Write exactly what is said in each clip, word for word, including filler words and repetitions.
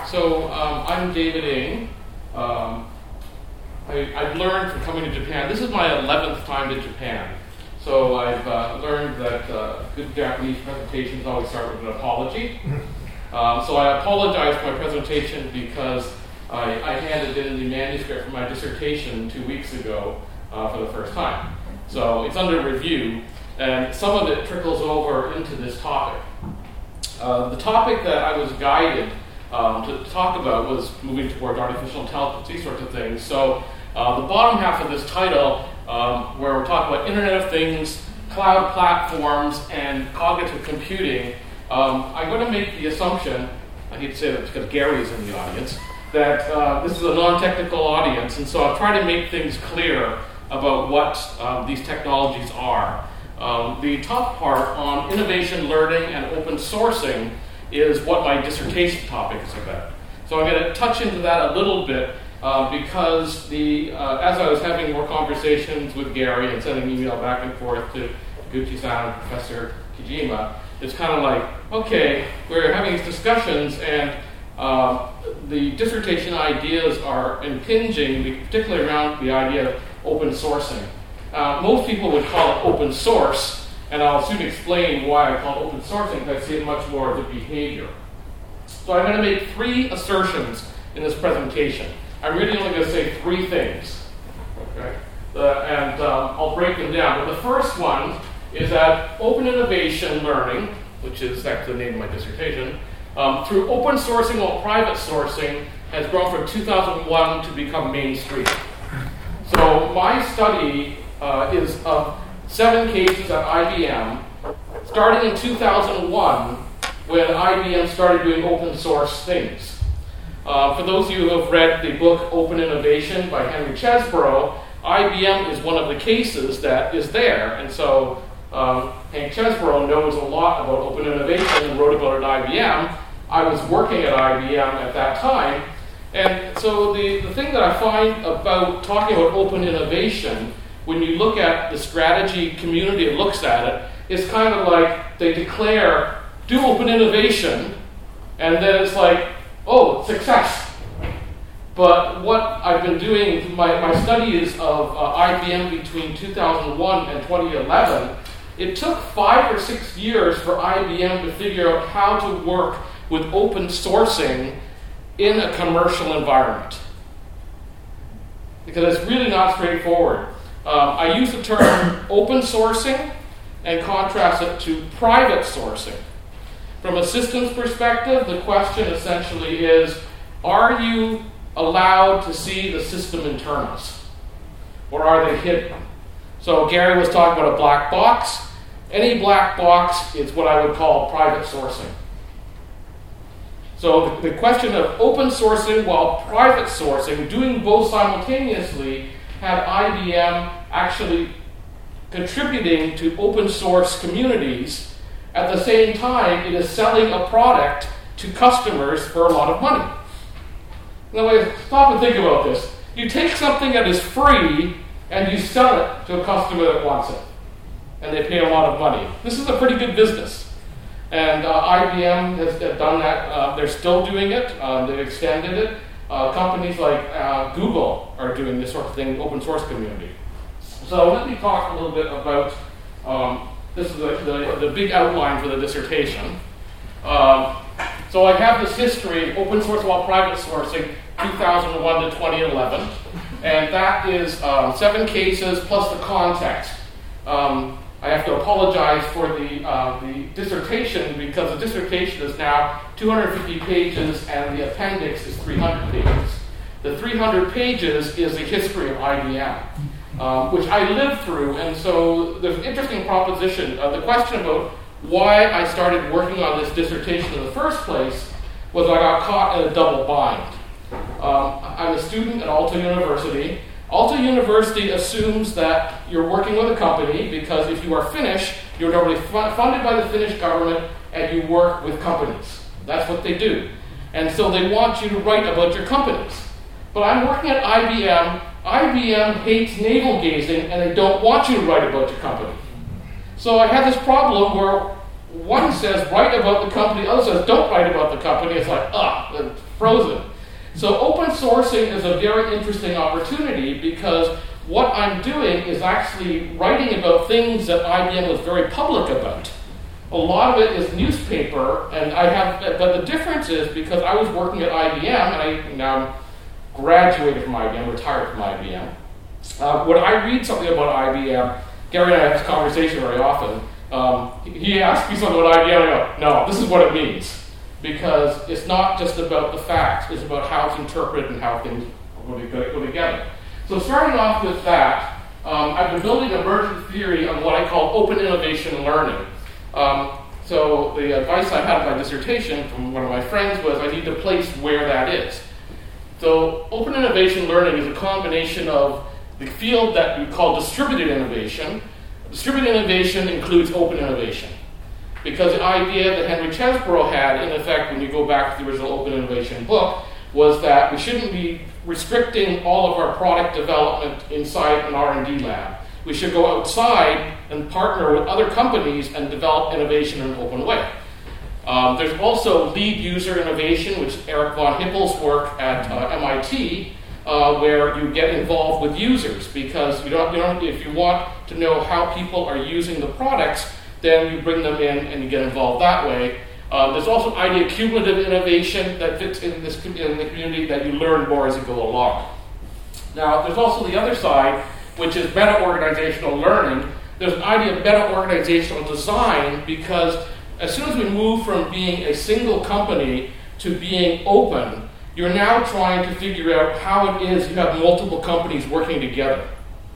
So um, I'm David Ng. Um, I, I've learned from coming to Japan. This is my eleventh time to Japan. So I've uh, learned that uh, good Japanese presentations always start with an apology. Um, so I apologize for my presentation because I, I handed in the manuscript for my dissertation two weeks ago uh, for the first time. So it's under review, and some of it trickles over into this topic. Uh, the topic that I was guided um, to talk about was moving towards artificial intelligence, these sorts of things. So uh, the bottom half of this title, um, where we're talking about Internet of Things, cloud platforms, and cognitive computing, um, I'm going to make the assumption, I hate to say that because Gary is in the audience, that uh, this is a non-technical audience, and so I'll try to make things clear about what um, these technologies are. Um, the top part on innovation learning and open sourcing is what my dissertation topic is about. So I'm going to touch into that a little bit uh, because the uh, as I was having more conversations with Gary and sending email back and forth to Gucci-san and Professor Kijima, it's kind of like, okay, we're having these discussions and uh, the dissertation ideas are impinging, particularly around the idea of open sourcing. Uh, most people would call it open source, and I'll soon explain why I call it open sourcing, because I see it much more as a behavior. So I'm going to make three assertions in this presentation. I'm really only going to say three things, okay? Uh, and um, I'll break them down. But the first one is that open innovation learning, which is actually the name of my dissertation, um, through open sourcing or private sourcing has grown from two thousand one to become mainstream. So my study uh, is of seven cases at I B M, starting in two thousand one, when I B M started doing open source things. Uh, for those of you who have read the book Open Innovation by Henry Chesbrough, I B M is one of the cases that is there, and so um, Hank Chesbrough knows a lot about open innovation and wrote about it at I B M. I was working at I B M at that time. And so the, the thing that I find about talking about open innovation, when you look at the strategy community that looks at it, is kind of like they declare, do open innovation, and then it's like, oh, success. But what I've been doing, my, my studies of uh, I B M between two thousand one and twenty eleven, it took five or six years for I B M to figure out how to work with open sourcing in a commercial environment. Because it's really not straightforward. Um, I use the term open sourcing and contrast it to private sourcing. From a systems perspective, the question essentially is, are you allowed to see the system internals? Or are they hidden? So Gary was talking about a black box. Any black box is what I would call private sourcing. So the question of open sourcing while private sourcing, doing both simultaneously, had I B M actually contributing to open source communities. At the same time, it is selling a product to customers for a lot of money. Now, stop and think about this. You take something that is free and you sell it to a customer that wants it, and they pay a lot of money. This is a pretty good business. And uh, I B M has done that. Uh, they're still doing it. Uh, they've extended it. Uh, companies like uh, Google are doing this sort of thing, open source community. So let me talk a little bit about, um, this is the, the, the big outline for the dissertation. Um, so I have this history of open source while private sourcing, two thousand one to twenty eleven. And that is um, seven cases plus the context. Um, I have to apologize for the uh, the dissertation because the dissertation is now two hundred fifty pages and the appendix is three hundred pages. The three hundred pages is the history of I B M, um, which I lived through, and so there's an interesting proposition. Uh, the question about why I started working on this dissertation in the first place was I got caught in a double bind. Um, I'm a student at Aalto University. Aalto University assumes that you're working with a company because if you are Finnish, you're normally fu- funded by the Finnish government and you work with companies. That's what they do. And so they want you to write about your companies. But I'm working at I B M. I B M hates navel gazing and they don't want you to write about your company. So I had this problem where one says write about the company, the other says don't write about the company. It's like, ah, the frozen. So open sourcing is a very interesting opportunity because what I'm doing is actually writing about things that I B M was very public about. A lot of it is newspaper, and I have, but the difference is because I was working at I B M, and I now graduated from I B M, retired from I B M. Uh, when I read something about I B M, Gary and I have this conversation very often. Um, he asks me something about I B M, and I go, no, this is what it means. Because it's not just about the facts, it's about how it's interpreted and how things go together. So starting off with that, um, I've been building emergent theory on what I call open innovation learning. Um, so the advice I had in my dissertation from one of my friends was I need to place where that is. So open innovation learning is a combination of the field that we call distributed innovation. Distributed innovation includes open innovation. Because the idea that Henry Chesbrough had, in effect, when you go back to the original open innovation book, was that we shouldn't be restricting all of our product development inside an R and D lab. We should go outside and partner with other companies and develop innovation in an open way. Um, there's also lead user innovation, which is Eric von Hippel's work at uh, M I T, uh, where you get involved with users, because you don't, you don't, if you want to know how people are using the products, then you bring them in and you get involved that way. Um, there's also an idea of cumulative innovation that fits in this in the community, that you learn more as you go along. Now, there's also the other side, which is meta-organizational learning. There's an idea of meta-organizational design, because as soon as we move from being a single company to being open, you're now trying to figure out how it is you have multiple companies working together.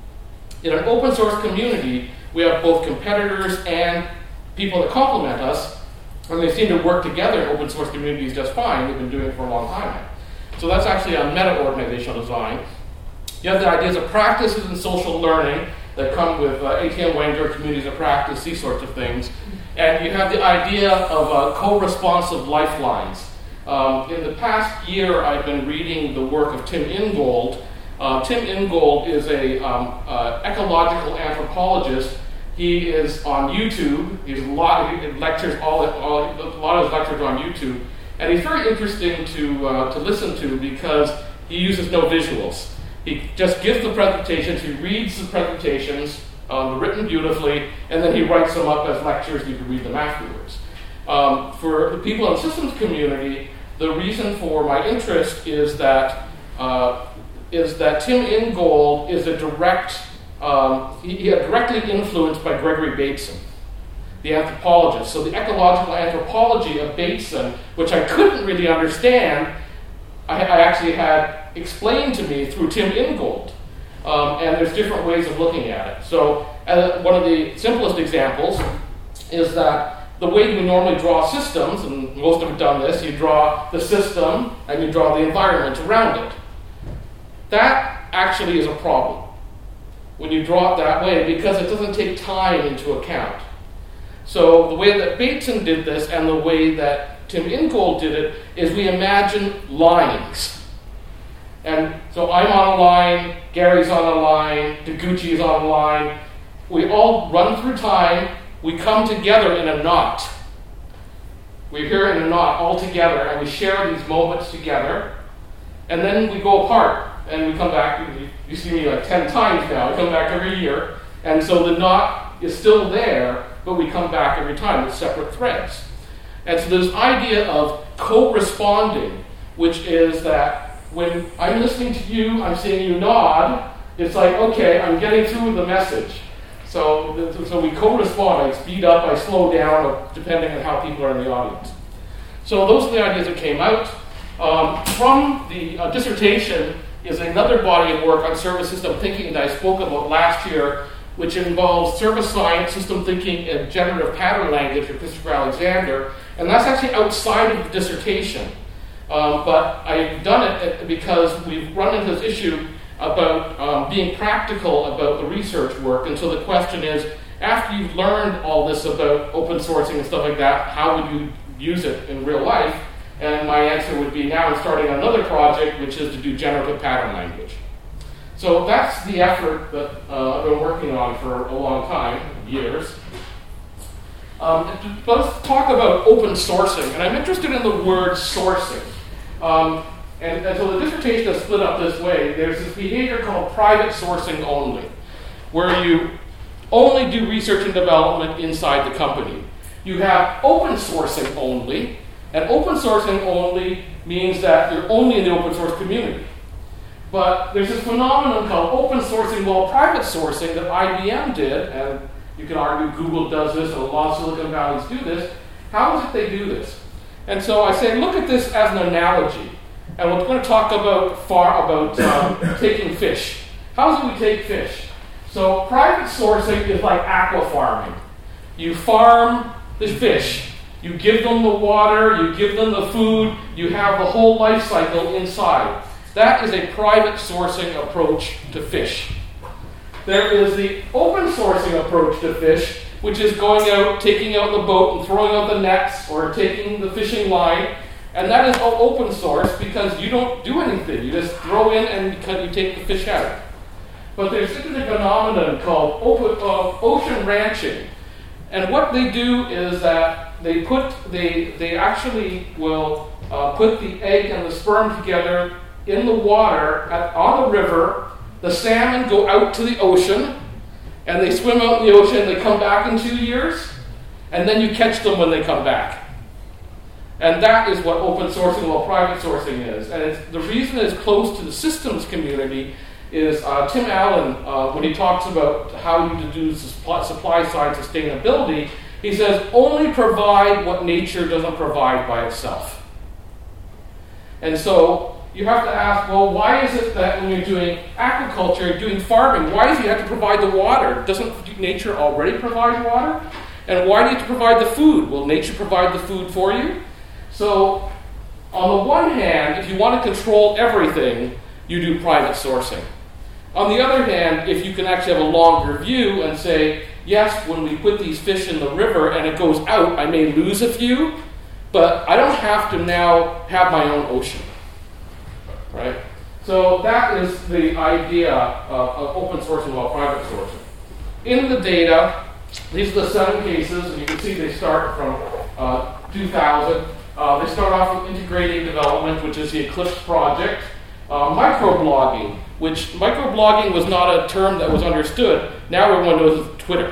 In an open source community, we have both competitors and people that complement us, and they seem to work together in open source communities just fine. They've been doing it for a long time now. So that's actually a meta-organizational design. You have the ideas of practices and social learning that come with uh, A T M Wenger, communities of practice, these sorts of things. And you have the idea of uh, co-responsive lifelines. Um, in the past year, I've been reading the work of Tim Ingold. Uh, Tim Ingold is a um, uh, ecological anthropologist. He is on YouTube. He's a lot. He lectures all, all. A lot of his lectures are on YouTube, and he's very interesting to uh, to listen to because he uses no visuals. He just gives the presentations. He reads the presentations, um, written beautifully, and then he writes them up as lectures. You can read them afterwards. Um, for the people in the systems community, the reason for my interest is that. Uh, is that Tim Ingold is a direct, um, he, he got directly influenced by Gregory Bateson, the anthropologist. So the ecological anthropology of Bateson, which I couldn't really understand, I, I actually had explained to me through Tim Ingold. Um, and there's different ways of looking at it. So uh, one of the simplest examples is that the way we normally draw systems, and most of have done this, you draw the system and you draw the environment around it. That actually is a problem when you draw it that way, because it doesn't take time into account. So the way that Bateson did this and the way that Tim Ingold did it is we imagine lines. And so I'm on a line, Gary's on a line, Taguchi is on a line. We all run through time, we come together in a knot. We're here in a knot all together, and we share these moments together, and then we go apart. And we come back, you see me like ten times now, I come back every year, and so the knot is still there, but we come back every time with separate threads. And so this idea of co-responding, which is that when I'm listening to you, I'm seeing you nod, it's like, okay, I'm getting through the message. So, so we co-respond, I speed up, I slow down, depending on how people are in the audience. So those are the ideas that came out. Um, from the uh, dissertation, is another body of work on service system thinking that I spoke about last year, which involves service science, system thinking, and generative pattern language for Christopher Alexander. And that's actually outside of the dissertation. Um, but I've done it because we've run into this issue about um, being practical about the research work. And so the question is, after you've learned all this about open sourcing and stuff like that, how would you use it in real life? And my answer would be, now I'm starting another project, which is to do generative pattern language. So that's the effort that uh, I've been working on for a long time, years. Um, let's talk about open sourcing. And I'm interested in the word sourcing. Um, and, and so the dissertation is split up this way. There's this behavior called private sourcing only, where you only do research and development inside the company. You have open sourcing only, and open sourcing only means that you're only in the open source community. But there's this phenomenon called open sourcing while private sourcing that I B M did, and you can argue Google does this, and a lot of Silicon Valleys do this. How is it they do this? And so I say, look at this as an analogy. And we're going to talk about far about um, taking fish. How do we take fish? So private sourcing is like aqua farming. You farm the fish. You give them the water, you give them the food, you have the whole life cycle inside. That is a private sourcing approach to fish. There is the open sourcing approach to fish, which is going out, taking out the boat and throwing out the nets or taking the fishing line. And that is all open source because you don't do anything. You just throw in and you take the fish out. But there's a phenomenon called open, uh, ocean ranching. And what they do is that they put, they, they actually will uh, put the egg and the sperm together in the water at, on the river. The salmon go out to the ocean, and they swim out in the ocean, and they come back in two years, and then you catch them when they come back. And that is what open sourcing or private sourcing is. And it's, the reason it's close to the systems community is uh, Tim Allen, uh, when he talks about how you do supply, supply side sustainability, he says, only provide what nature doesn't provide by itself. And so you have to ask, well, why is it that when you're doing aquaculture, doing farming, why do you have to provide the water? Doesn't nature already provide water? And why do you have to provide the food? Will nature provide the food for you? So, on the one hand, if you want to control everything, you do private sourcing. On the other hand, if you can actually have a longer view and say, yes, when we put these fish in the river and it goes out, I may lose a few, but I don't have to now have my own ocean. Right? So that is the idea of, of open sourcing while private sourcing. In the data, these are the seven cases, and you can see they start from uh, two thousand. Uh, they start off with integrating development, which is the Eclipse project. Uh, microblogging, which microblogging was not a term that was understood. Now everyone knows it's Twitter.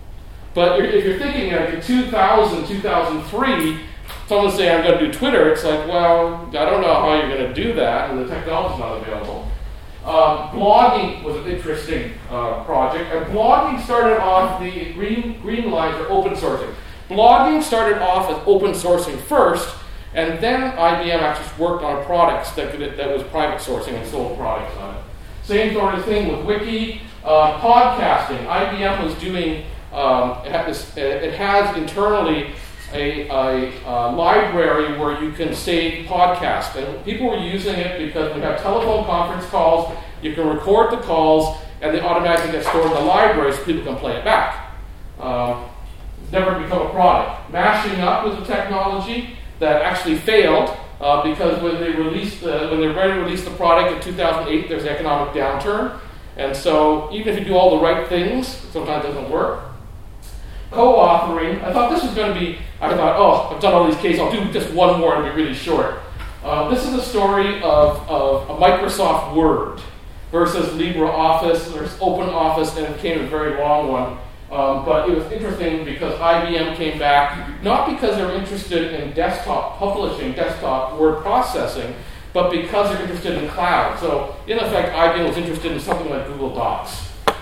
But if you're thinking like in two thousand, two thousand three, someone saying I'm going to do Twitter, it's like, well, I don't know how you're going to do that, and the technology's not available. Uh, blogging was an interesting uh, project, and blogging started off, the green, green lines are open sourcing. Blogging started off as open sourcing first, and then I B M actually worked on products that, could, that was private sourcing and sold products on it. Same sort of thing with Wiki. Uh, podcasting, I B M was doing, um, it, has, it has internally A, a, a library where you can save podcasts. And people were using it because we have telephone conference calls, you can record the calls, and they automatically get stored in the library so people can play it back. Um, it's never become a product. Mashing up was a technology that actually failed uh, because when they released the, when they were ready to release the product in two thousand eight, there's an economic downturn. And so even if you do all the right things, sometimes it doesn't work. Co-authoring, I thought this was going to be, I thought, oh, I've done all these cases, I'll do just one more and be really short. Uh, this is a story of, of a Microsoft Word versus LibreOffice. There's OpenOffice, and it became a very long one. Um, but it was interesting because I B M came back, not because they were interested in desktop publishing, desktop word processing, but because they're interested in cloud. So, in effect, I B M was interested in something like Google Docs.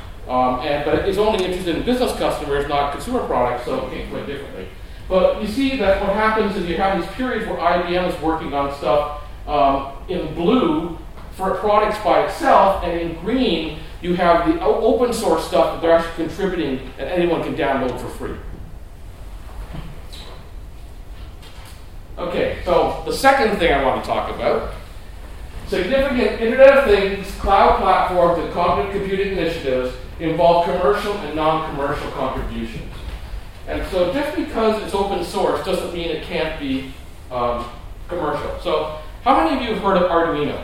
Um, and, but it's only interested in business customers, not consumer products, so it came quite differently. But you see that what happens is you have these periods where I B M is working on stuff um, in blue for products by itself, and in green you have the open source stuff that they're actually contributing and anyone can download for free. Okay, so the second thing I want to talk about, significant Internet of Things, cloud platforms, and cognitive computing initiatives involve commercial and non-commercial contributions. And so just because it's open source doesn't mean it can't be um, commercial. So how many of you have heard of Arduino?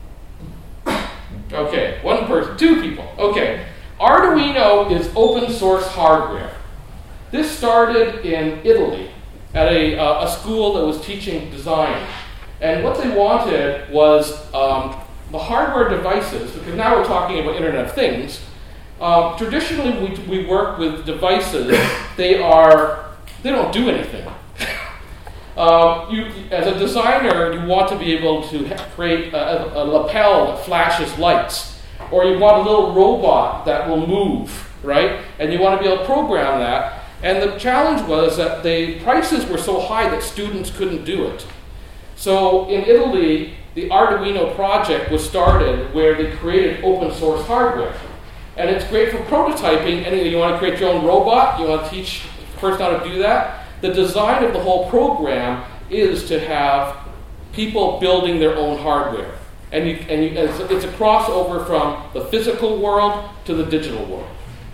Okay, one person, two people. Okay, Arduino is open source hardware. This started in Italy at a, uh, a school that was teaching design. And what they wanted was um, the hardware devices, because now we're talking about Internet of Things. Uh, traditionally, we, we work with devices. They are they don't do anything. Uh, you, as a designer, you want to be able to create a, a lapel that flashes lights, or you want a little robot that will move, right? And you want to be able to program that. And the challenge was that the prices were so high that students couldn't do it. So in Italy, the Arduino project was started where they created open source hardware. And it's great for prototyping. And you want to create your own robot, you want to teach the person how to do that. The design of the whole program is to have people building their own hardware. And, you, and you, it's, it's a crossover from the physical world to the digital world.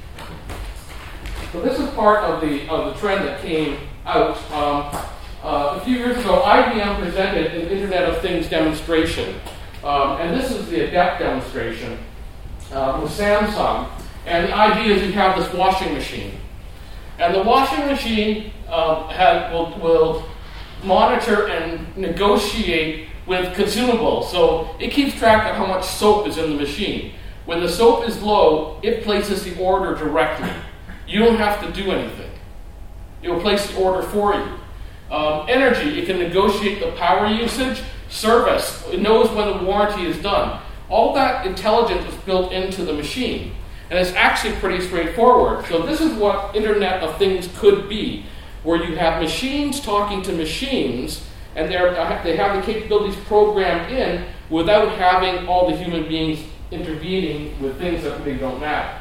So this is part of the, of the trend that came out. Um, uh, a few years ago, I B M presented an Internet of Things demonstration. Um, and this is the ADEPT demonstration uh, with Samsung. And the idea is you have this washing machine. And the washing machine um, has, will, will monitor and negotiate with consumables. So it keeps track of how much soap is in the machine. When the soap is low, it places the order directly. You don't have to do anything. It will place the order for you. Um, energy, it can negotiate the power usage. Service, it knows when the warranty is done. All that intelligence is built into the machine. And it's actually pretty straightforward. So this is what Internet of Things could be, where you have machines talking to machines, and they're, they have the capabilities programmed in without having all the human beings intervening with things that really don't matter.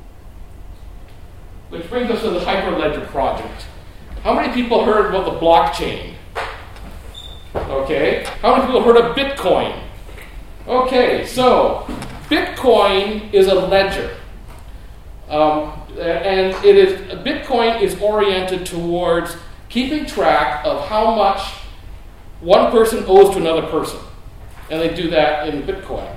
Which brings us to the Hyperledger project. How many people heard about the blockchain? Okay. How many people heard of Bitcoin? Okay, so Bitcoin is a ledger. Um, and it is Bitcoin is oriented towards keeping track of how much one person owes to another person. And they do that in Bitcoin.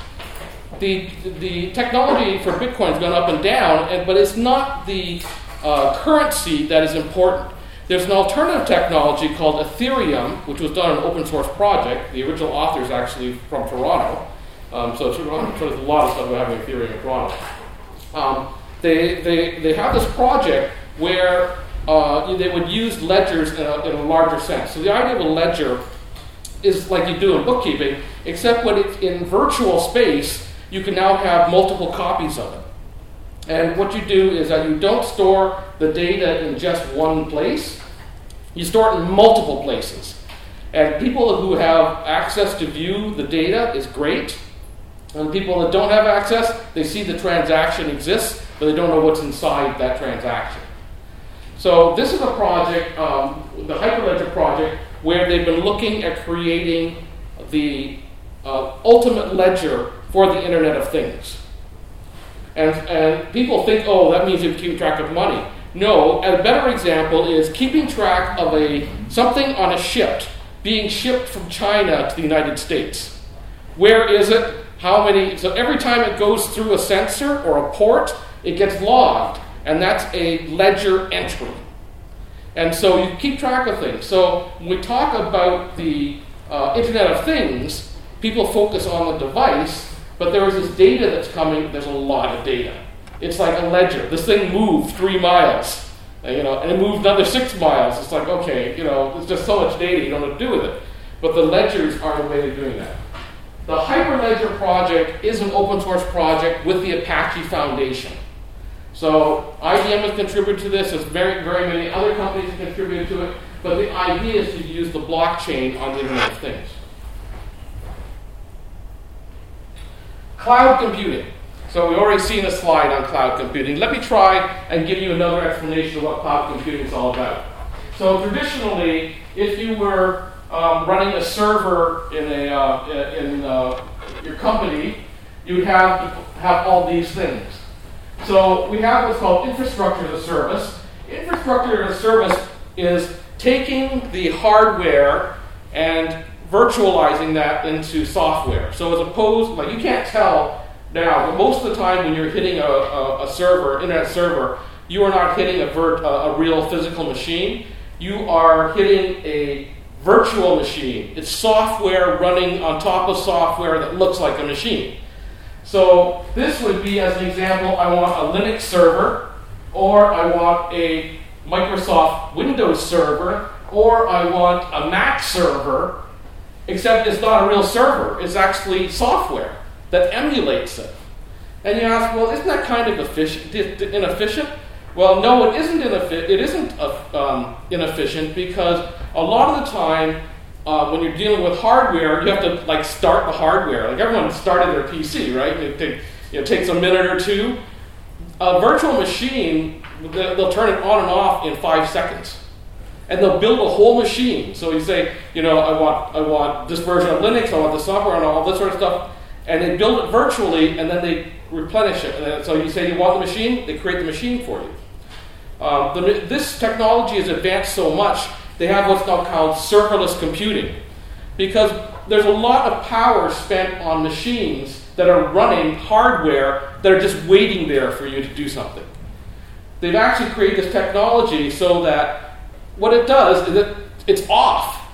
The, the technology for Bitcoin has gone up and down, and, but it's not the uh, currency that is important. There's an alternative technology called Ethereum, which was done on an open source project. The original author is actually from Toronto. Um, so, it's, so there's a lot of stuff about having Ethereum in Toronto. Um, they, they, they have this project where uh, they would use ledgers in a, in a larger sense. So the idea of a ledger is like you do in bookkeeping, except when it's in virtual space, you can now have multiple copies of it. And what you do is that you don't store the data in just one place. You store it in multiple places. And people who have access to view the data is great. And people that don't have access, they see the transaction exists, but they don't know what's inside that transaction. So this is a project, um, the Hyperledger project, where they've been looking at creating the uh, ultimate ledger for the Internet of Things. And, and people think, oh, that means you keep track of money. No, a better example is keeping track of a something on a ship being shipped from China to the United States. Where is it? How many? So every time it goes through a sensor or a port, it gets logged, and that's a ledger entry. And so you keep track of things. So when we talk about the uh, Internet of Things, people focus on the device, but there is this data that's coming. There's a lot of data. It's like a ledger. This thing moved three miles, you know, and it moved another six miles. It's like, okay, you know, there's just so much data, you don't know what to do with it. But the ledgers are the way of doing that. The Hyperledger project is an open source project with the Apache Foundation. So I B M has contributed to this. There's very, very many other companies have contributed to it. But the idea is to use the blockchain on the Internet of Things. Cloud computing. So we've already seen a slide on cloud computing. Let me try and give you another explanation of what cloud computing is all about. So traditionally, if you were um, running a server in a uh, in uh, your company, you'd have have all these things. So we have what's called infrastructure as a service. Infrastructure as a service is taking the hardware and virtualizing that into software. So as opposed, like you can't tell now, but most of the time when you're hitting a, a, a server, internet server, you are not hitting a, vert, a, a real physical machine. You are hitting a virtual machine. It's software running on top of software that looks like a machine. So this would be, as an example, I want a Linux server, or I want a Microsoft Windows server, or I want a Mac server, except it's not a real server. It's actually software that emulates it. And you ask, well, isn't that kind of efficient, inefficient? Well, no, it isn't inefficient. It isn't uh, um, inefficient because a lot of the time, uh, when you're dealing with hardware, you have to like start the hardware. Like everyone started their P C, right? It, take, it takes a minute or two. A virtual machine, they'll turn it on and off in five seconds, and they'll build a whole machine. So you say, you know, I want, I want this version of Linux, I want the software, and all this sort of stuff, and they build it virtually, and then they replenish it. And then, so you say you want the machine, they create the machine for you. Um, the, this technology has advanced so much, they have what's now called serverless computing, because there's a lot of power spent on machines that are running hardware that are just waiting there for you to do something. They've actually created this technology so that what it does is that it's off,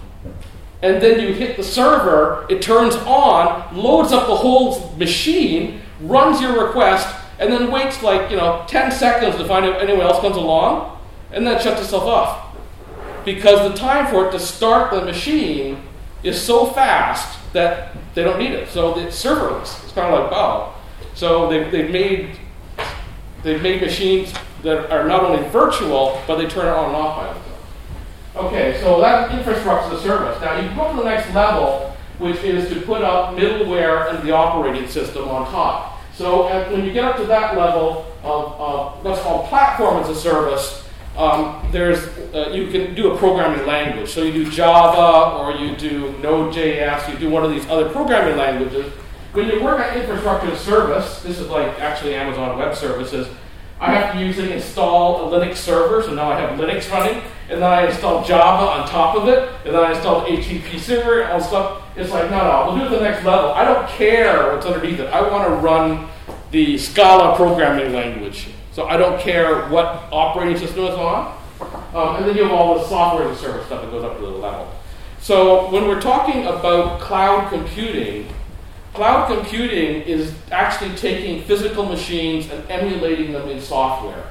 and then you hit the server, it turns on, loads up the whole machine, runs your request, and then waits like, you know, ten seconds to find out if anyone else comes along, and then shuts itself off. Because the time for it to start the machine is so fast that they don't need it. So it's serverless. It's kind of like, wow. So they've, they've made they've made machines that are not only virtual, but they turn it on and off by themselves. Okay, so that's infrastructure as a service. Now you go to the next level, which is to put up middleware and the operating system on top. So uh, when you get up to that level of uh, what's called platform as a service, um, there's uh, you can do a programming language. So you do Java, or you do Node.js, you do one of these other programming languages. When you work on infrastructure as a service, this is like actually Amazon Web Services, I have to usually install a Linux server, so now I have Linux running, and then I install Java on top of it, and then I install the H T T P server and all stuff. It's like, no, no, we'll do it at the next level. I don't care what's underneath it. I want to run the Scala programming language. So I don't care what operating system it's on. Um, and then you have all the software as a service stuff that goes up to the level. So when we're talking about cloud computing, cloud computing is actually taking physical machines and emulating them in software.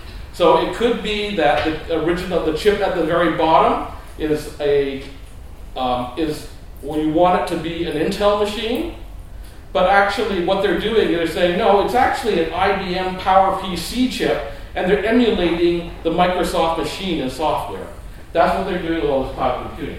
So it could be that the original, the chip at the very bottom is a um, is well, you want it to be an Intel machine, but actually what they're doing is they're saying, no, it's actually an I B M PowerPC chip, and they're emulating the Microsoft machine in software. That's what they're doing with all this cloud computing.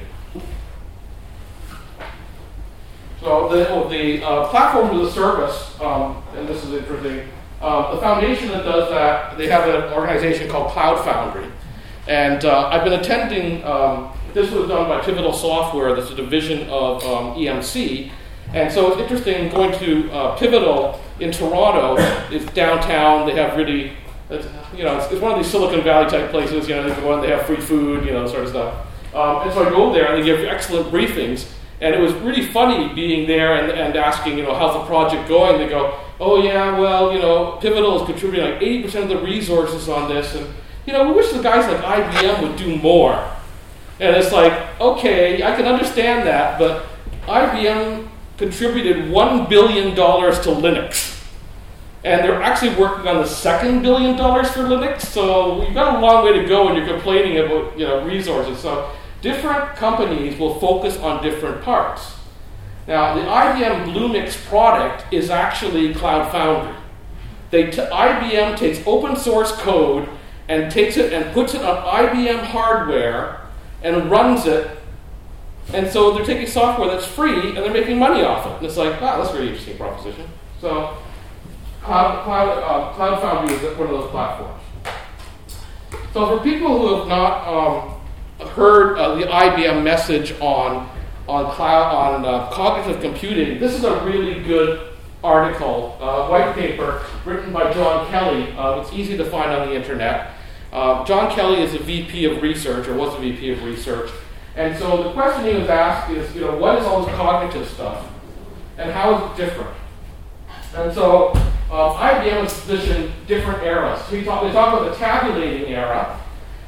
So the, the uh, platform as a service, um, and this is interesting, uh, the foundation that does that, they have an organization called Cloud Foundry. And uh, I've been attending, um, this was done by Pivotal Software, that's a division of um, E M C. And so it's interesting going to uh, Pivotal in Toronto. It's downtown, they have really, it's, you know, it's, it's one of these Silicon Valley type places, you know, they go in, they have free food, you know, sort of stuff. Um, and so I go there and they give excellent briefings. And it was really funny being there and, and asking, you know, how's the project going? They go, oh yeah, well, you know, Pivotal is contributing like eighty percent of the resources on this. And, you know, we wish the guys like I B M would do more. And it's like, okay, I can understand that, but I B M contributed one billion dollars to Linux. And they're actually working on the second billion dollars for Linux. So you've got a long way to go when you're complaining about, you know, resources. So different companies will focus on different parts. Now, the I B M Bluemix product is actually Cloud Foundry. They t- I B M takes open source code and takes it and puts it on I B M hardware and runs it. And so they're taking software that's free and they're making money off it. And it's like, wow, that's a really interesting proposition. So Cloud, Cloud, uh, Cloud Foundry is one of those platforms. So for people who have not um, heard uh, the I B M message on on cloud on uh, cognitive computing, this is a really good article, uh, white paper written by John Kelly. Uh, it's easy to find on the internet. Uh, John Kelly is a V P of research, or was a V P of research, and so the question he was asked is, you know, what is all this cognitive stuff, and how is it different? And so um, I B M has positioned different eras. So we talk, we talk about the tabulating era.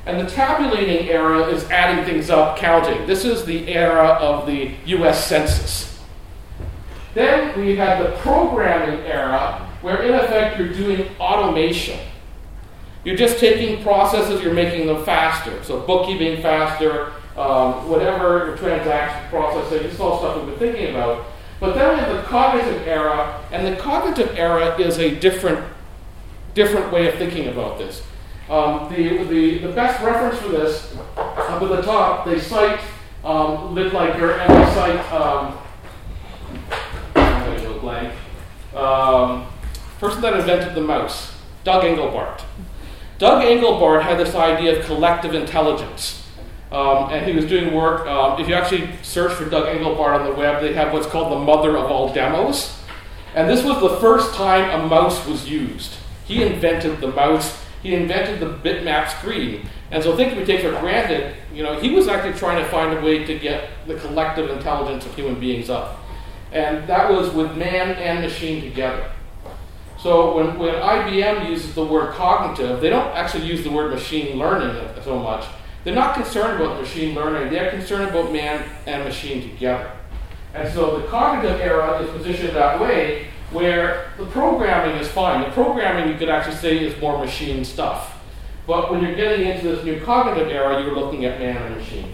And the tabulating era is adding things up, counting. This is the era of the U S Census. Then we had the programming era, where in effect you're doing automation. You're just taking processes, you're making them faster. So bookkeeping faster, um, whatever your transaction processing, this is all stuff we've been thinking about. But then we have the cognitive era, and the cognitive era is a different, different way of thinking about this. Um, the, the, the best reference for this, up at the top, they cite um, Lidliger, and they cite, um, I'm going to go blank, um, person that invented the mouse, Doug Engelbart. Doug Engelbart had this idea of collective intelligence. Um, and he was doing work, um, if you actually search for Doug Engelbart on the web, they have what's called the mother of all demos. And this was the first time a mouse was used. He invented the mouse. He invented the bitmap screen. And so things we take for granted, you know, he was actually trying to find a way to get the collective intelligence of human beings up. And that was with man and machine together. So when, when I B M uses the word cognitive, they don't actually use the word machine learning so much. They're not concerned about machine learning. They're concerned about man and machine together. And so the cognitive era is positioned that way, where the programming is fine. The programming, you could actually say, is more machine stuff. But when you're getting into this new cognitive era, you're looking at man and machine.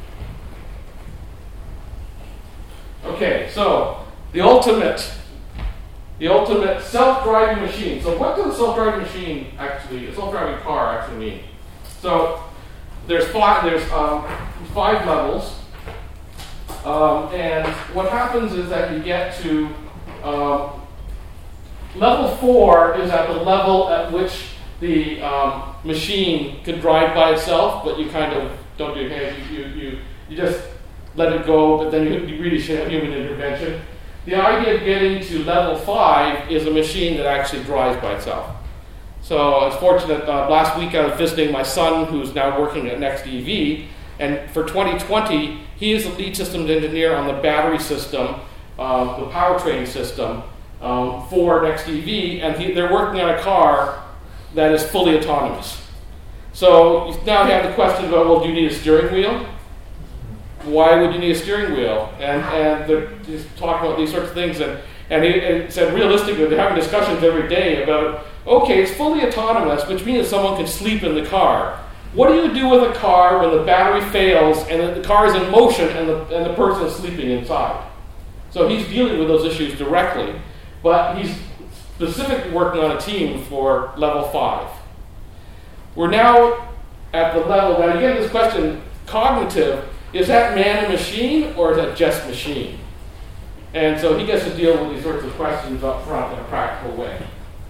Okay, so the ultimate, the ultimate self-driving machine. So what does a self-driving machine actually, a self-driving car actually mean? So there's five, there's um, five levels. Um, and what happens is that you get to um, level four is at the level at which the um, machine can drive by itself, but you kind of don't do anything. You, you, you, you just let it go, but then you, you really should have human intervention. The idea of getting to level five is a machine that actually drives by itself. So I was fortunate, uh, last week I was visiting my son, who's now working at NextEV, and for twenty twenty, he is the lead systems engineer on the battery system, um, the powertrain system um, for NextEV, and he, they're working on a car that is fully autonomous. So now you have the question about, well, do you need a steering wheel? Why would you need a steering wheel? And and they're just talking about these sorts of things, and, and he and said realistically, they're having discussions every day about, okay, it's fully autonomous, which means someone can sleep in the car. What do you do with a car when the battery fails and the car is in motion and the, and the person is sleeping inside? So he's dealing with those issues directly, but he's specifically working on a team for level five. We're now at the level, now again, this question, cognitive, is that man and machine or is that just machine? And so he gets to deal with these sorts of questions up front in a practical way.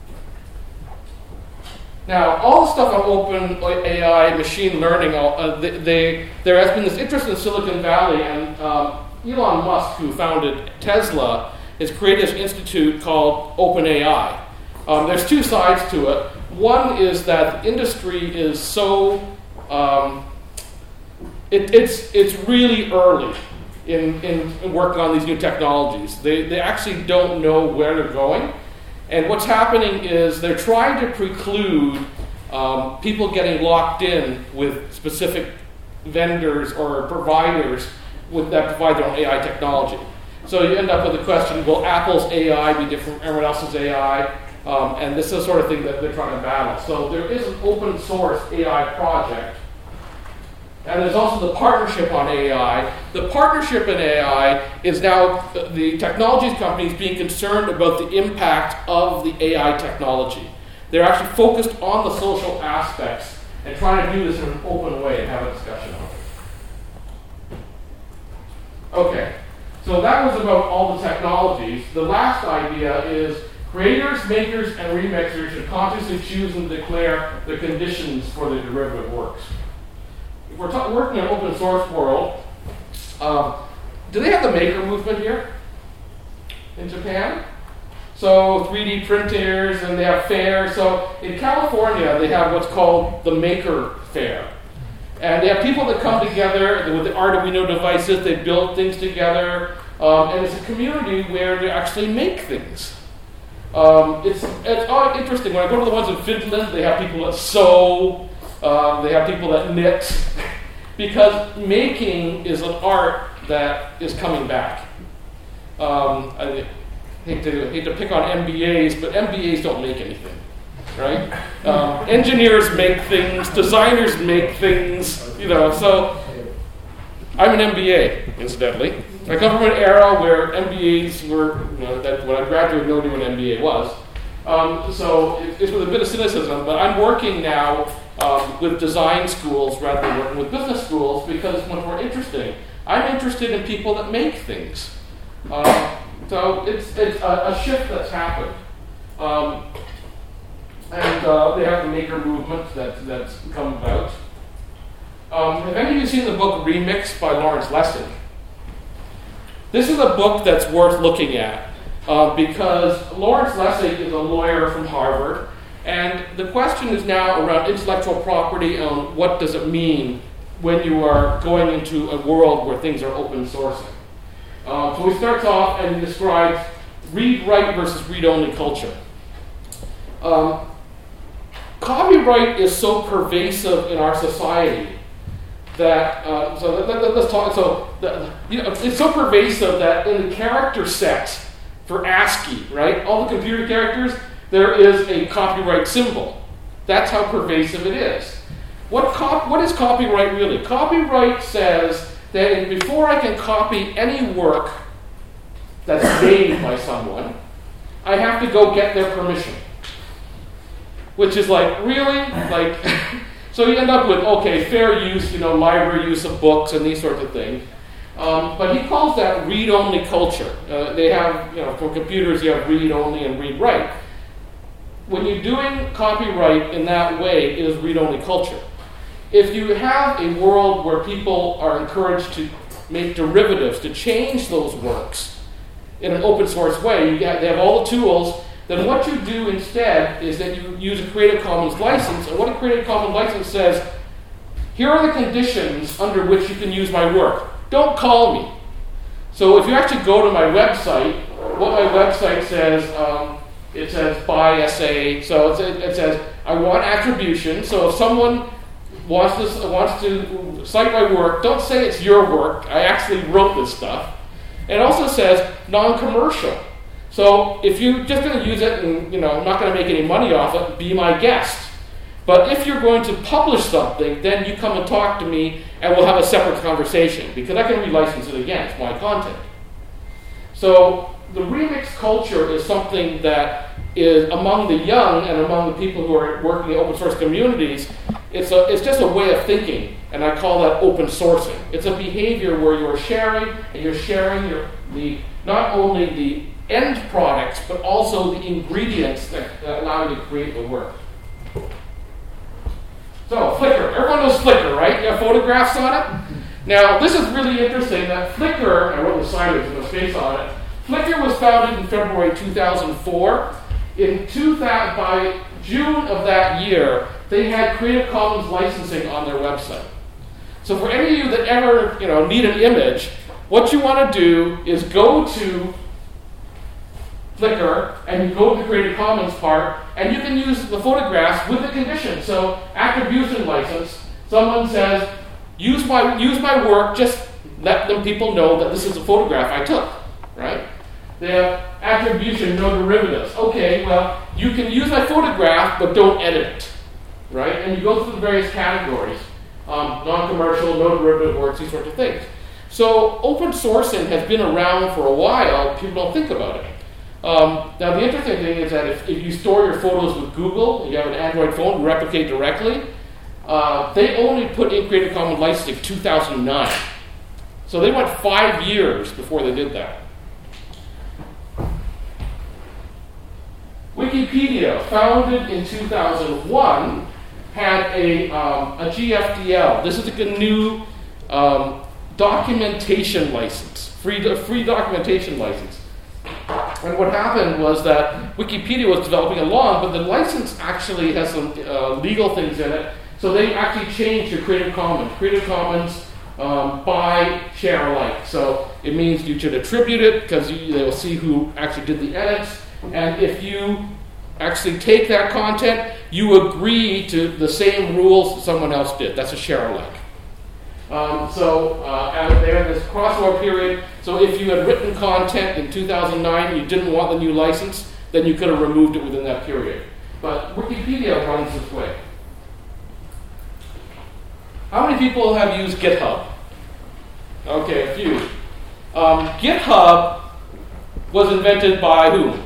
Now, all the stuff on open A I, machine learning, uh, they, they, there has been this interest in Silicon Valley, and um, Elon Musk, who founded Tesla, has created this institute called OpenAI. Um, there's two sides to it. One is that the industry is so, um, it, it's, it's really early in, in, in working on these new technologies. They, they actually don't know where they're going. And what's happening is they're trying to preclude um, people getting locked in with specific vendors or providers with, that provide their own A I technology. So you end up with the question, will Apple's A I be different from everyone else's A I? Um, and this is the sort of thing that they're trying to battle. So there is an open source A I project. And there's also the partnership on A I. The partnership in A I is now the technologies companies being concerned about the impact of the A I technology. They're actually focused on the social aspects and trying to do this in an open way and have a discussion on it. Okay, so that was about all the technologies. The last idea is creators, makers, and remixers should consciously choose and declare the conditions for the derivative works. If we're ta- working in an open source world, um, do they have the maker movement here in Japan? So three D printers, and they have fairs. So in California, they have what's called the Maker Fair. And they have people that come together with the Arduino devices, they build things together, um, and it's a community where they actually make things. Um, it's it's oh, interesting. When I go to the ones in Finland, they have people that sew. Um, they have people that knit, because making is an art that is coming back. Um, I hate to, hate to pick on M B As, but M B As don't make anything, right? Um, engineers make things, designers make things, you know, so I'm an M B A, incidentally. I come from an era where M B As were, you know, that when I graduated, nobody knew what an M B A was. Um, so it, it's with a bit of cynicism, but I'm working now um, with design schools rather than working with business schools because it's much more interesting. I'm interested in people that make things. Uh, so it's, it's a, a shift that's happened. Um, and uh, they have the maker movement that, that's come about. Um, have any of you seen the book Remix by Lawrence Lessig? This is a book that's worth looking at uh, because Lawrence Lessig is a lawyer from Harvard, and the question is now around intellectual property and what does it mean when you are going into a world where things are open sourcing. Um, so he starts off and he describes read-write versus read-only culture. Um, copyright is so pervasive in our society that, uh, so let, let, let's talk, so the, you know, it's so pervasive that in the character set for ASCII, right, all the computer characters, there is a copyright symbol. That's how pervasive it is. What, cop, what is copyright really? Copyright says that before I can copy any work that's made by someone, I have to go get their permission. Which is like, really? Like, so you end up with, okay, fair use, you know, library use of books and these sorts of things. Um, but he calls that read-only culture. Uh, they have, you know, for computers, you have read-only and read-write. When you're doing copyright in that way, it is read-only culture. If you have a world where people are encouraged to make derivatives, to change those works in an open source way, you get, they have all the tools, then what you do instead is that you use a Creative Commons license, and what a Creative Commons license says, here are the conditions under which you can use my work. Don't call me. So if you actually go to my website, what my website says, um, it says by S A, so it, it says I want attribution, so if someone wants to, wants to cite my work, don't say it's your work, I actually wrote this stuff. It also says non-commercial. So if you're just going to use it and, you know, I'm not going to make any money off it, be my guest. But if you're going to publish something, then you come and talk to me and we'll have a separate conversation because I can relicense it again. It's my content. So the remix culture is something that is among the young and among the people who are working in open source communities. It's, a, it's just a way of thinking, and I call that open sourcing. It's a behavior where you're sharing, and you're sharing your, the not only the end products, but also the ingredients that, that allow you to create the work. So, Flickr. Everyone knows Flickr, right? You have photographs on it? Now, this is really interesting that Flickr, I wrote the sideways with a space on it, Flickr was founded in February two thousand four. In two thousand, by June of that year, they had Creative Commons licensing on their website. So for any of you that ever, you know, need an image, what you want to do is go to Flickr and you go to the Creative Commons part, and you can use the photographs with the condition. So attribution license, someone says, use my use my work, just let them people know that this is a photograph I took, right? They have attribution, no derivatives. Okay, well, you can use my photograph, but don't edit it, right? And you go through the various categories, um, non-commercial, no derivative works, these sorts of things. So open sourcing has been around for a while. People don't think about it. Um, now, the interesting thing is that if, if you store your photos with Google, and you have an Android phone, replicate directly, uh, they only put in Creative Commons licensing two thousand nine. So they went five years before they did that. Wikipedia, founded in two thousand one, had a, um, a G F D L. This is a new um, documentation license, free, free documentation license. And what happened was that Wikipedia was developing along, but the license actually has some uh, legal things in it. So they actually changed to Creative Commons. Creative Commons um, by share alike. So it means you should attribute it because they'll see who actually did the edits. And if you actually take that content, you agree to the same rules that someone else did. That's a share alike. Um, so uh, out there, this crossover period, so if you had written content in two thousand nine and you didn't want the new license, then you could have removed it within that period. But Wikipedia runs this way. How many people have used GitHub? Okay, a few. Um, GitHub was invented by whom?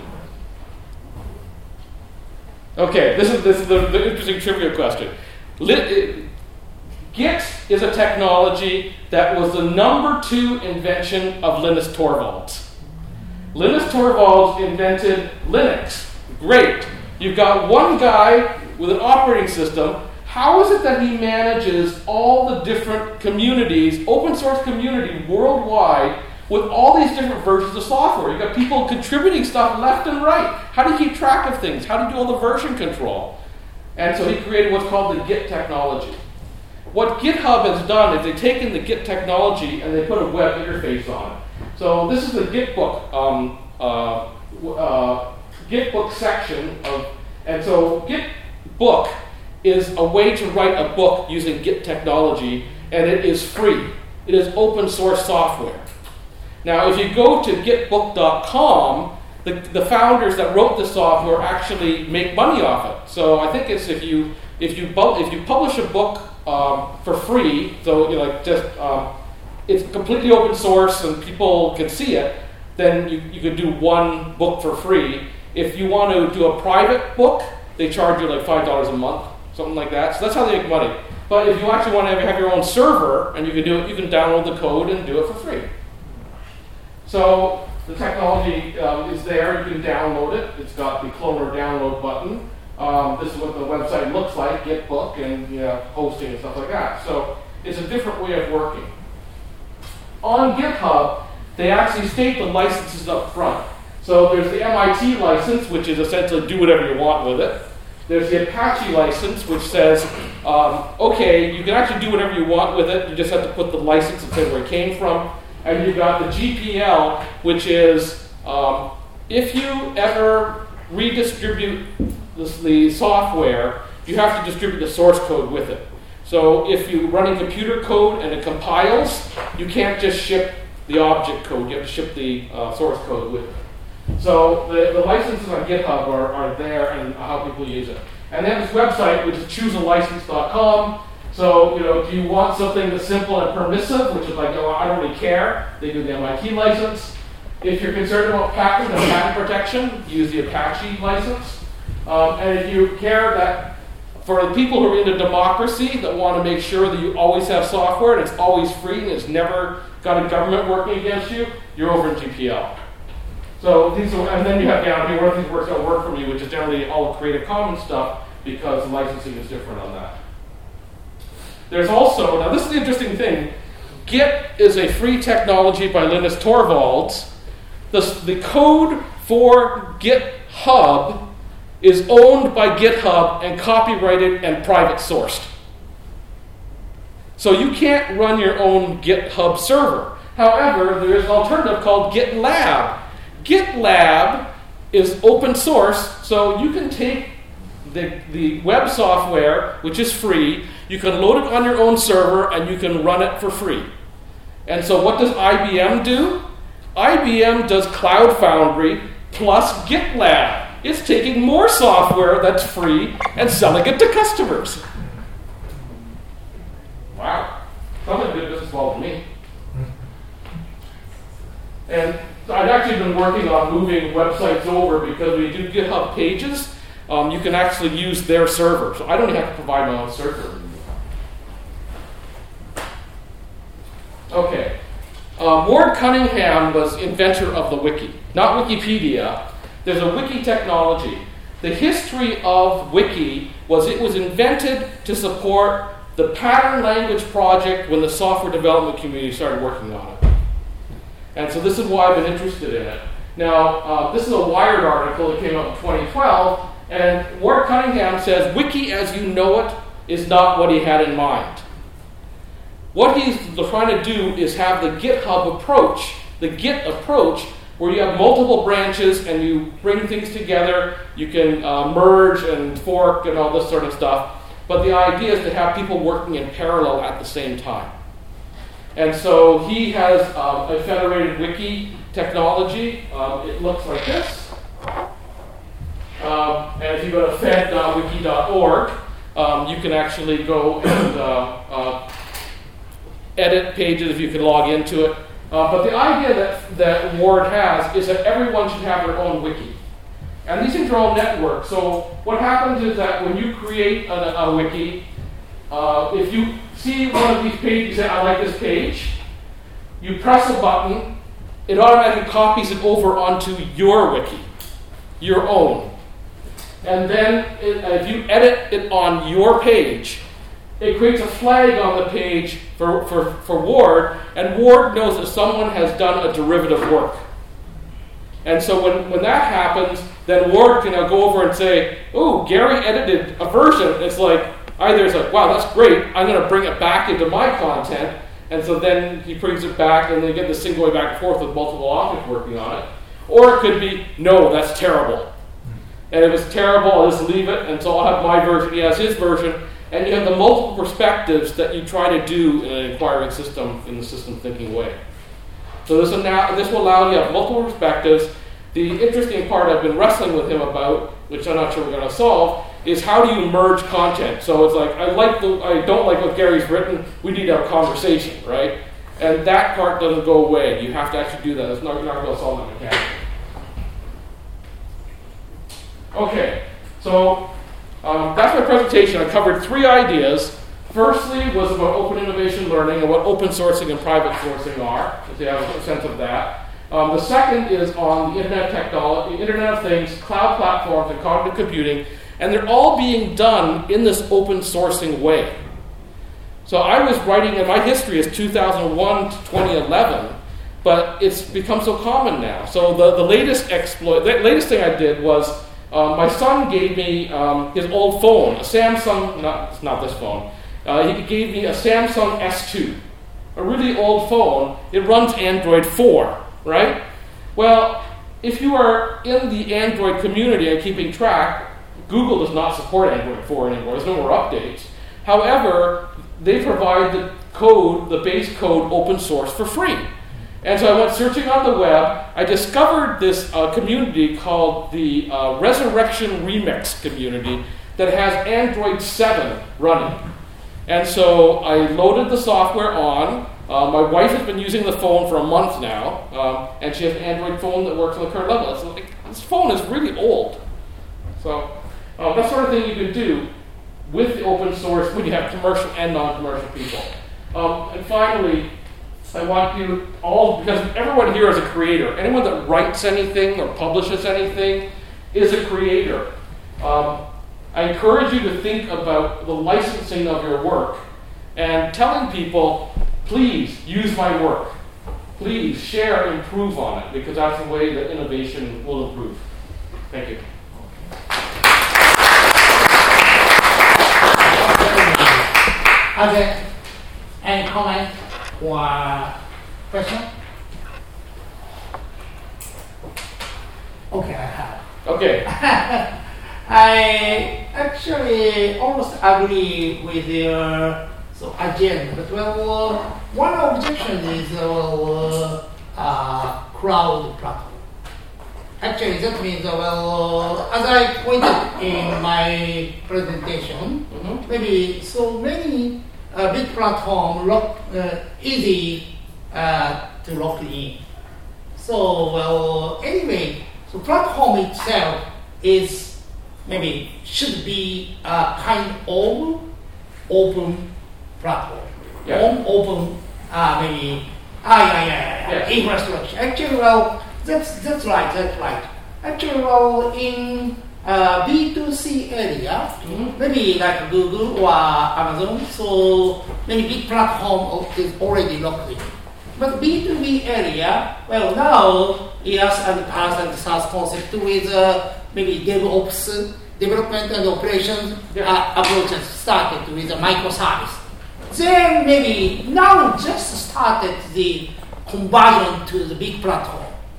Okay, this is, this is the, the interesting trivia question. Lit, Git is a technology that was the number two invention of Linus Torvalds. Linus Torvalds invented Linux. Great. You've got one guy with an operating system. How is it that he manages all the different communities, open source community worldwide, with all these different versions of software? You've got people contributing stuff left and right. How do you keep track of things? How do you do all the version control? And so he created what's called the Git technology. What GitHub has done is they've taken the Git technology and they put a web interface on it. So this is the Gitbook, um, uh, uh, Gitbook section of, and so Gitbook is a way to write a book using Git technology, and it is free. It is open source software. Now, if you go to gitbook dot com, the, the founders that wrote the software actually make money off it. So I think it's if you if you if you publish a book um, for free, so you know, like just um, it's completely open source and people can see it, then you, you could do one book for free. If you want to do a private book, they charge you like five dollars a month, something like that. So that's how they make money. But if you actually want to have, have your own server and you can do it, you can download the code and do it for free. So the technology um, is there. You can download it. It's got the clone or download button. Um, this is what the website looks like, Gitbook, and you know, hosting and stuff like that. So it's a different way of working. On GitHub, they actually state the licenses up front. So there's the M I T license, which is essentially do whatever you want with it. There's the Apache license, which says, um, okay, you can actually do whatever you want with it. You just have to put the license and say where it came from. And you've got the G P L, which is um, if you ever redistribute this, the software, you have to distribute the source code with it. So if you're running computer code and it compiles, you can't just ship the object code. You have to ship the uh, source code with it. So the, the licenses on GitHub are, are there and how people use it. And they have this website, which is choose a license dot com. So, you know, do you want something that's simple and permissive, which is like, oh, I don't really care, they do the M I T license. If you're concerned about patent and patent protection, use the Apache license. Um, and if you care that for the people who are into democracy, that want to make sure that you always have software and it's always free and it's never got a government working against you, you're over in G P L. So these are, and then you have down here one of the things works out work for me, which is generally all Creative Commons stuff, because the licensing is different on that. There's also, now this is the interesting thing, Git is a free technology by Linus Torvalds. The, the code for GitHub is owned by GitHub and copyrighted and private sourced. So you can't run your own GitHub server. However, there is an alternative called GitLab. GitLab is open source, so you can take the, the web software, which is free, you can load it on your own server, and you can run it for free. And so what does I B M do? I B M does Cloud Foundry plus GitLab. It's taking more software that's free and selling it to customers. Wow. Sounds like a good business model to me. And I've actually been working on moving websites over because when you do GitHub pages, um, you can actually use their server. So I don't even have to provide my own server anymore. Okay. Uh, Ward Cunningham was inventor of the wiki, not Wikipedia. There's a wiki technology. The history of wiki was it was invented to support the pattern language project when the software development community started working on it. And so this is why I've been interested in it. Now, uh, this is a Wired article that came out in twenty twelve, and Ward Cunningham says, wiki as you know it is not what he had in mind. What he's trying to do is have the GitHub approach, the Git approach, where you have multiple branches and you bring things together. You can uh, merge and fork and all this sort of stuff. But the idea is to have people working in parallel at the same time. And so he has um, a federated wiki technology. Um, it looks like this. Um, and if you go to fed dot wiki dot org, um, you can actually go and uh, uh, edit pages if you can log into it. Uh, but the idea that, that Ward has is that everyone should have their own wiki. And these things are all networked. So what happens is that when you create a, a wiki, uh, if you see one of these pages, you say, I like this page, you press a button, it automatically copies it over onto your wiki, your own. And then it, if you edit it on your page, it creates a flag on the page for, for, for Ward, and Ward knows that someone has done a derivative work. And so when, when that happens, then Ward can now go over and say, oh, Gary edited a version. It's like, either it's like, wow, that's great, I'm going to bring it back into my content. And so then he brings it back, and they get this thing going back and forth with multiple authors working on it. Or it could be, no, that's terrible. And if it's terrible, I'll just leave it, and so I'll have my version, he has his version, and you have the multiple perspectives that you try to do in an inquiring system, in the system thinking way. So this will, now, this will allow you to have multiple perspectives. The interesting part I've been wrestling with him about, which I'm not sure we're going to solve, is how do you merge content? So it's like, I like the, I don't like what Gary's written, we need to have a conversation, right? And that part doesn't go away. You have to actually do that. It's not, you're not going to solve that mechanically. Okay, so um, that's my presentation. I covered three ideas. Firstly was about open innovation learning and what open sourcing and private sourcing are, if you have a sense of that. Um, the second is on the Internet technology, Internet of Things, cloud platforms, and cognitive computing, and they're all being done in this open sourcing way. So I was writing, and my history is two thousand one to twenty eleven, but it's become so common now. So the, the latest exploit, the latest thing I did was um, my son gave me um, his old phone, a Samsung, not, it's not this phone, uh, he gave me a Samsung S two, a really old phone. It runs Android four, right? Well, if you are in the Android community and keeping track, Google does not support Android four anymore. There's no more updates. However, they provide the code, the base code, open source for free. And so I went searching on the web. I discovered this uh, community called the uh, Resurrection Remix community that has Android seven running. And so I loaded the software on. Uh, my wife has been using the phone for a month now, um, and she has an Android phone that works on the current level. It's like, this phone is really old. So uh, that sort of thing you can do with the open source when you have commercial and non-commercial people. Um, and finally, I want you all, because everyone here is a creator. Anyone that writes anything or publishes anything is a creator. Um, I encourage you to think about the licensing of your work and telling people, please use my work. Please share and improve on it, because that's the way that innovation will improve. Thank you. Are there any comment or question? Okay, I have. Okay. I actually almost agree with your so agenda, but well, uh, one objection is uh, well, uh, crowd platform. Actually, that means uh, well, uh, as I pointed in my presentation, mm-hmm. maybe so many uh, big platform lock, uh, easy uh, to lock in. So well, anyway, so platform itself is maybe should be a kind of open platform. Yeah. Open, open uh, maybe ah yeah yeah, yeah, yeah. infrastructure. Actually, well, that's that's right, that's right. Actually, well, in uh, B two C area, mm-hmm. maybe like Google or Amazon, so maybe big platform is already locked in. But B two B area, well, now yes, and PaaS and SaaS concept with uh, maybe DevOps, development and operations yeah. uh, approaches started with a microservice. Then maybe now just started the conversion to the big platform.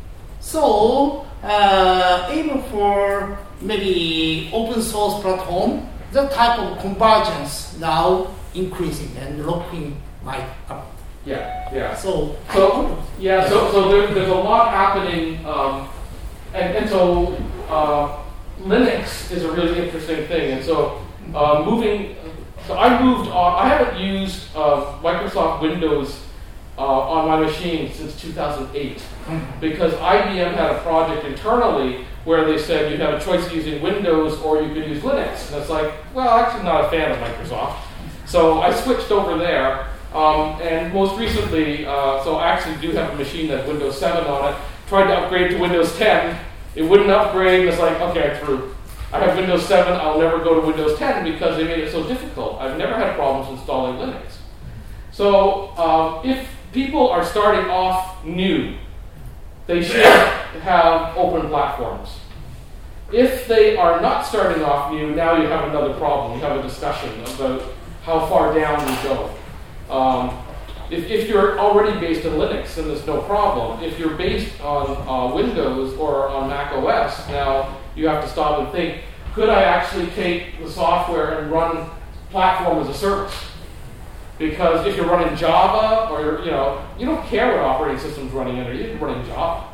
So uh, even for maybe open source platform, the type of convergence now increasing and looking might up. Yeah, yeah. So, so yeah, so so there, there's a lot happening, um, and and so uh, Linux is a really interesting thing, and so uh, moving. So I moved. On, I haven't used uh, Microsoft Windows uh, on my machine since two thousand eight, mm-hmm. because I B M had a project internally where they said you'd have a choice of using Windows or you could use Linux, and it's like, well, actually, not a fan of Microsoft, so I switched over there. Um, and most recently, uh, so I actually do have a machine that has Windows seven on it. Tried to upgrade to Windows ten. It wouldn't upgrade. It's like, okay, I threw. I have Windows seven. I'll never go to Windows ten because they made it so difficult. I've never had problems installing Linux. So um, if people are starting off new, they should have open platforms. If they are not starting off new, now you have another problem. You have a discussion about how far down you go. Um, if, if you're already based in Linux, then there's no problem. If you're based on uh, Windows or on Mac O S, now you have to stop and think, could I actually take the software and run platform as a service? Because if you're running Java, or you know, you don't care what operating system's running under, you're running Java.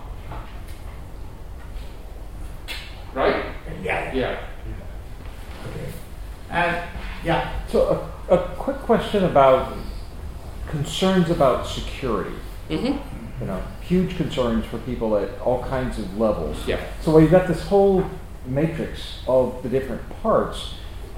Right? Yeah. Yeah. Okay. And yeah. So a, a quick question about concerns about security. Mm-hmm. You know, huge concerns for people at all kinds of levels. Yeah. So we've got this whole matrix of the different parts.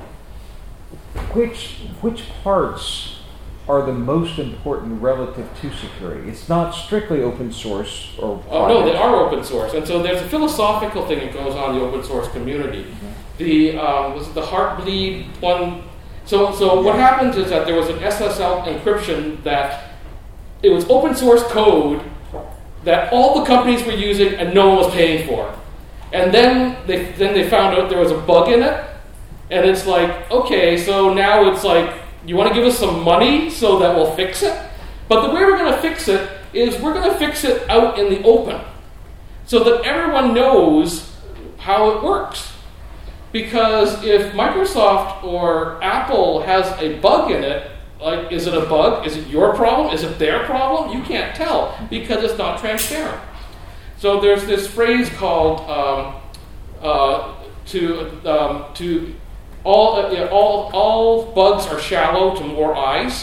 Which which parts are the most important relative to security? It's not strictly open source or oh no, they are open source, and so there's a philosophical thing that goes on in the open source community. Mm-hmm. The um, was it the Heartbleed one? So so what happens is that there was an S S L encryption that it was open source code that all the companies were using and no one was paying for, and then they then they found out there was a bug in it, and it's like, okay, so now it's like, you want to give us some money so that we'll fix it? But the way we're going to fix it is we're going to fix it out in the open so that everyone knows how it works. Because if Microsoft or Apple has a bug in it, like, is it a bug? Is it your problem? Is it their problem? You can't tell because it's not transparent. So there's this phrase called um, uh, to um, to All, uh, yeah, all all bugs are shallow to more eyes,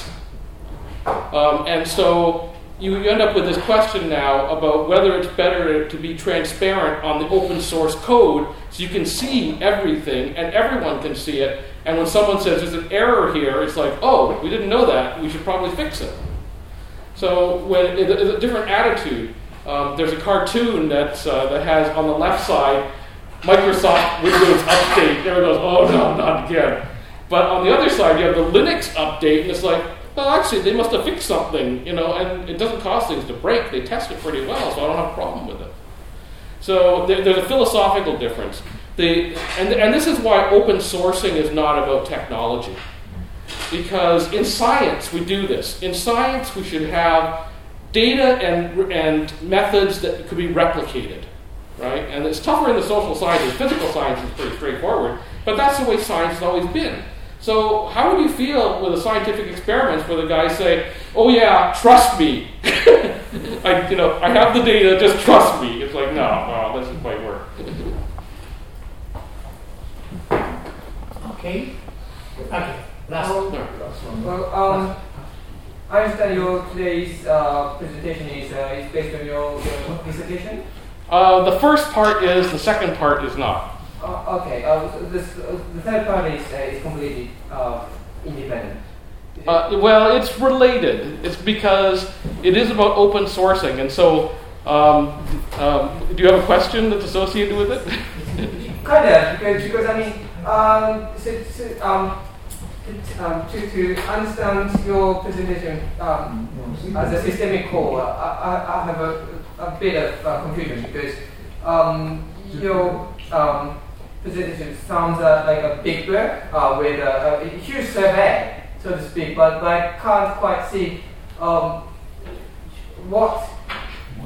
um, and so you, you end up with this question now about whether it's better to be transparent on the open source code so you can see everything and everyone can see it. And when someone says there's an error here, it's like, oh, we didn't know that. We should probably fix it. So when it's a different attitude. Um, there's a cartoon that uh, that has on the left side Microsoft Windows Update. Everyone goes, oh no, not again. But on the other side, you have the Linux Update, and it's like, well, actually, they must have fixed something, you know, and it doesn't cause things to break. They test it pretty well, so I don't have a problem with it. So there, there's a philosophical difference. The, and, and this is why open sourcing is not about technology. Because in science, we do this. In science, we should have data and, and methods that could be replicated. Right? And it's tougher in the social sciences. Physical science is pretty straightforward, but that's the way science has always been. So how would you feel with a scientific experiments where the guys say, oh yeah, trust me. I, you know, I have the data, just trust me. It's like, no, well, this doesn't quite work. Okay. Okay. Last Um, one. Well, um, I understand your today's uh, presentation is, uh, is based on your, your dissertation? Uh, the first part is, the second part is not. Uh, okay, uh, this, uh, the third part is, uh, is completely uh, independent. Uh, well, it's related. It's because it is about open sourcing, and so um, um, do you have a question that's associated with it? Kind of, because, because I mean, um, so, so, um, it, um, to, to understand your presentation um, as a systemic whole, uh, I, I have a, a bit of uh, confusion because um, your um, presentation sounds uh, like a big book uh, with a, a huge survey, so to speak, but, but I can't quite see um, what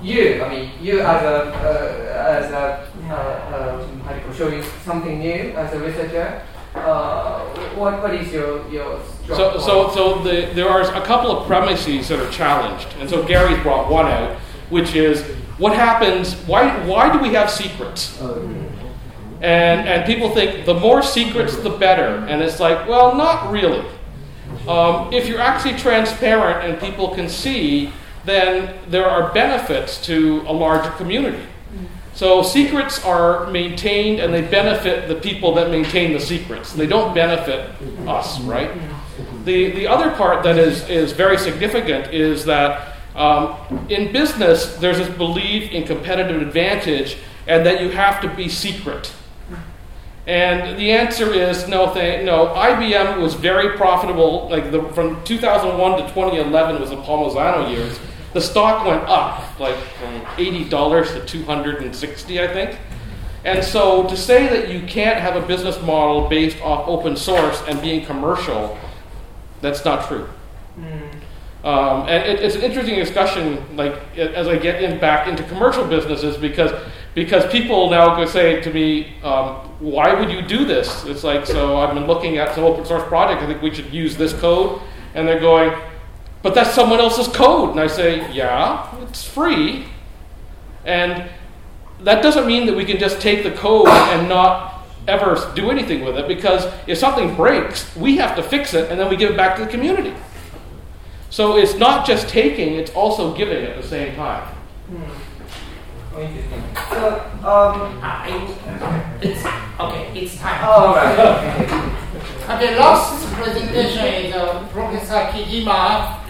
you, I mean, you as a, uh, as a, uh, um, how do you call, showing something new as a researcher, uh, what, what is your, your strong So, point? so, so the, there are a couple of premises that are challenged, and so Gary's brought one out, which is what happens. Why, why do we have secrets? And and people think the more secrets, the better, and it's like, well, not really. Um, if you're actually transparent and people can see, then there are benefits to a larger community. So secrets are maintained and they benefit the people that maintain the secrets. They don't benefit us, right? The the other part that is, is very significant is that um, in business, there's this belief in competitive advantage and that you have to be secret. And the answer is no. Th- no. I B M was very profitable. Like the, from two thousand one to twenty eleven was the Palmisano years. The stock went up like from eighty dollars to two hundred and sixty, I think. And so to say that you can't have a business model based off open source and being commercial, that's not true. Mm. Um, and it, it's an interesting discussion. Like as I get in back into commercial businesses, because because people now go say to me, um, "Why would you do this?" It's like, so I've been looking at some open source project. I think we should use this code, and they're going, "But that's someone else's code." And I say, "Yeah, it's free," and that doesn't mean that we can just take the code and not ever do anything with it. Because if something breaks, we have to fix it, and then we give it back to the community. So it's not just taking, it's also giving at the same time. Hmm. Interesting. So, um, Ah, it, it's, okay, it's time. oh, all right. Okay, last presentation is uh, Professor Kijima